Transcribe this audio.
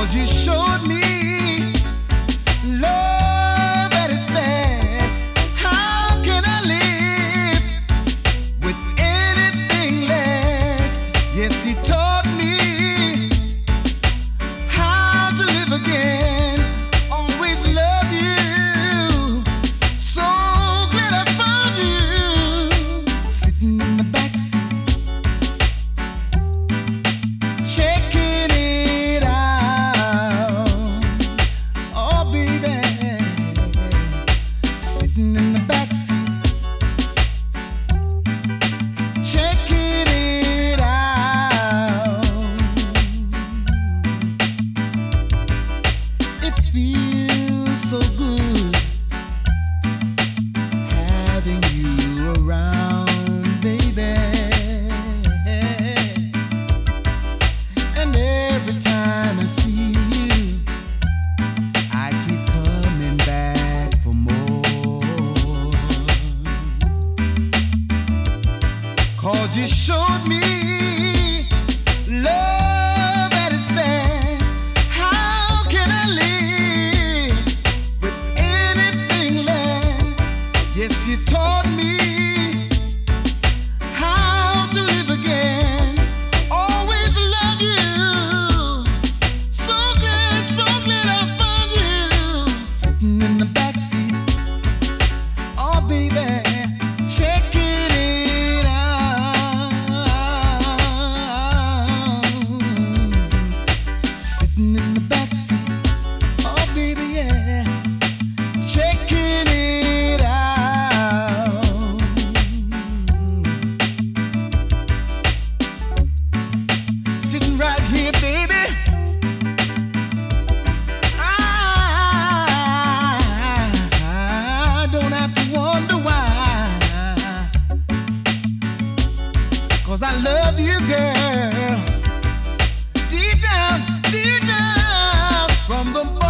you showed me love at its best. How can I live with anything less? Yes, he taught me how to live again. Always love you. So glad I found you. Sitting in the backseat, checking it out. Oh, baby. Sitting in the backseat, checking it out. It feels so good having you around, baby. And every time I see you, I keep coming back for more. 'Cause you showed me love at its best. How can I live with anything less? Yes, you taught me how to live again. Always love you. So glad I found you. Sitting in the backseat, oh baby, checking it out. Sitting in the backseat, oh baby, yeah, checking it out. Sitting right here, baby. I don't have to wonder why. 'Cause I love you, girl. Deep down from the